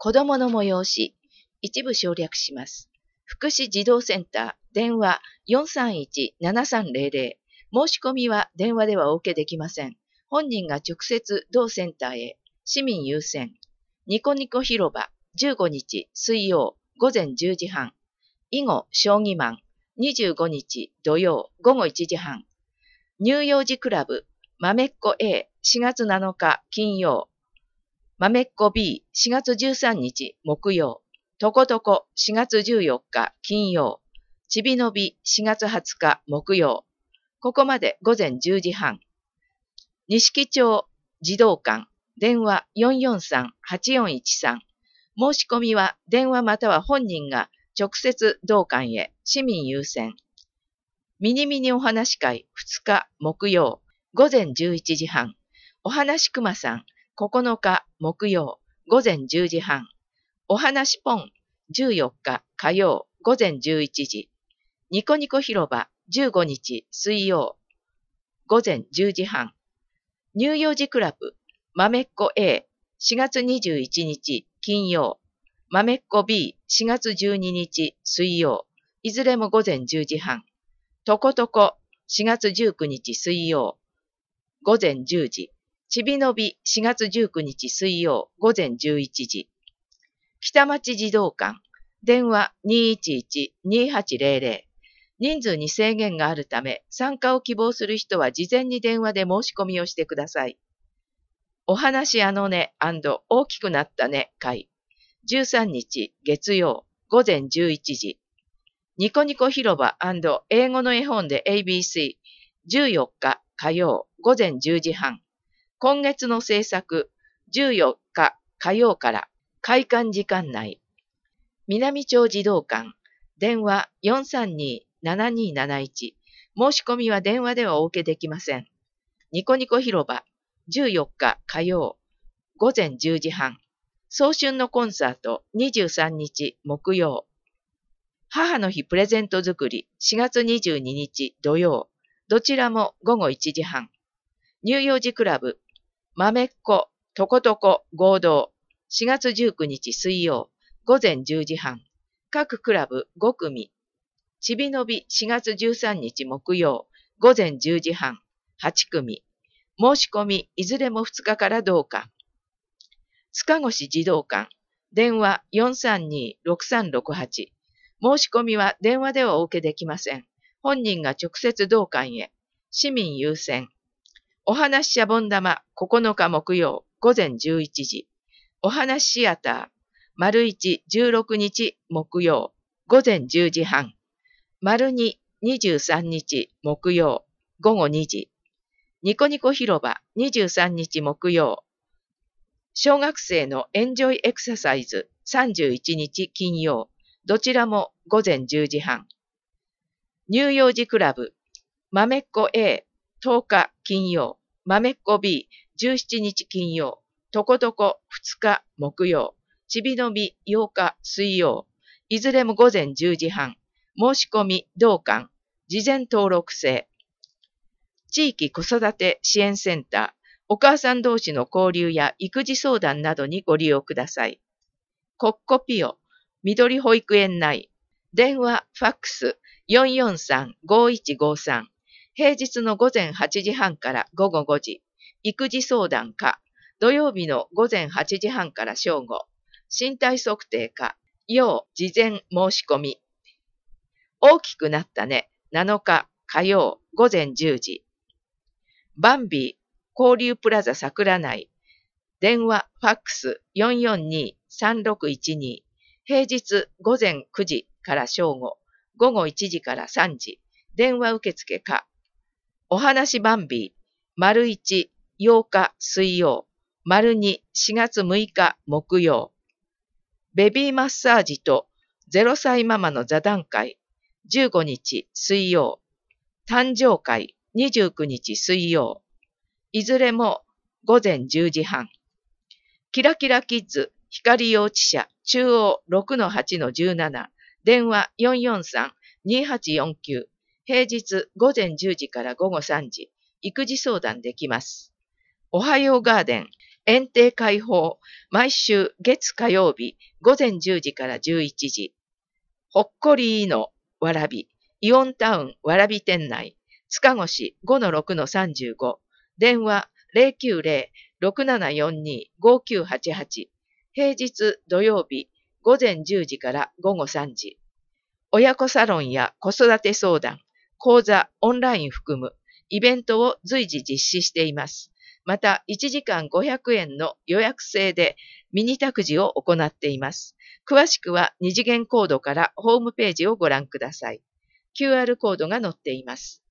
子供の催し、一部省略します。福祉児童センター、電話 431-7300。申し込みは電話ではお受けできません。本人が直接同センターへ。市民優先。ニコニコ広場、15日水曜午前10時半。囲碁将棋マン、25日土曜午後1時半。乳幼児クラブ、まめっこ A、4月7日金曜。まめっこ B、4月13日木曜。とことこ4月14日金曜。ちびのび4月20日木曜。ここまで午前10時半。錦町児童館、電話 443-8413。申し込みは電話または本人が直接同館へ。市民優先。ミニミニお話会2日木曜午前11時半。お話くまさん9日木曜午前10時半。お話ポン14日火曜午前11時。ニコニコ広場15日水曜午前10時半。乳幼児クラブまめっこ A 4月21日金曜。まめっこ B 4月12日水曜。いずれも午前10時半。とことこ4月19日水曜午前10時。ちびのび4月19日水曜午前11時。北町児童館、電話 211-2800。人数に制限があるため、参加を希望する人は事前に電話で申し込みをしてください。お話あのね&大きくなったね会、13日月曜午前11時。ニコニコ広場&英語の絵本で ABC、14日火曜午前10時半。今月の制作、14日火曜から開館時間内。南町児童館、電話 432-7271。申し込みは電話ではお受けできません。ニコニコ広場、14日火曜午前10時半。早春のコンサート、23日木曜。母の日プレゼント作り、4月22日土曜。どちらも午後1時半。乳幼児クラブ、まめっこ、とことこ合同。4月19日水曜、午前10時半。各クラブ5組。ちびのび4月13日木曜、午前10時半。8組。申し込み、いずれも2日から同館。塚越児童館、電話 432-6368。申し込みは電話ではお受けできません。本人が直接同館へ。市民優先。お話シャボン玉9日木曜午前11時。お話シアター、丸1、16日木曜午前10時半。丸2、23日木曜午後2時。ニコニコ広場23日木曜。小学生のエンジョイエクササイズ31日金曜。どちらも午前10時半。乳幼児クラブ、まめっこ A 10日金曜。まめっこ B 17日金曜。とことこ2日木曜。ちびのび8日水曜。いずれも午前10時半。申し込み同館。事前登録制。地域子育て支援センター。お母さん同士の交流や育児相談などにご利用ください。コッコピオ、緑保育園内。電話、ファックス 443-5153。平日の午前8時半から午後5時。育児相談課。土曜日の午前8時半から正午。身体測定課。要事前申し込み。大きくなったね。7日火曜午前10時。バンビー交流プラザ桜内。電話、ファックス 442-3612。平日午前9時から正午。午後1時から3時。電話受付課。お話バンビー。丸1、8日水曜。丸2、4月6日木曜。ベビーマッサージと0歳ママの座談会。15日水曜。誕生会29日水曜。いずれも午前10時半。キラキラキッズ光幼稚舎中央 6-8-17。電話 443-2849。平日午前10時から午後3時。育児相談できます。おはようガーデン園庭開放、毎週月火曜日、午前10時から11時。ほっこりのわらび、イオンタウンわらび店内、塚越 5-6-35、電話090-6742-5988、平日土曜日、午前10時から午後3時。親子サロンや子育て相談、講座、オンライン含む、イベントを随時実施しています。また、1時間500円の予約制でミニ託児を行っています。詳しくは二次元コードからホームページをご覧ください。QR コードが載っています。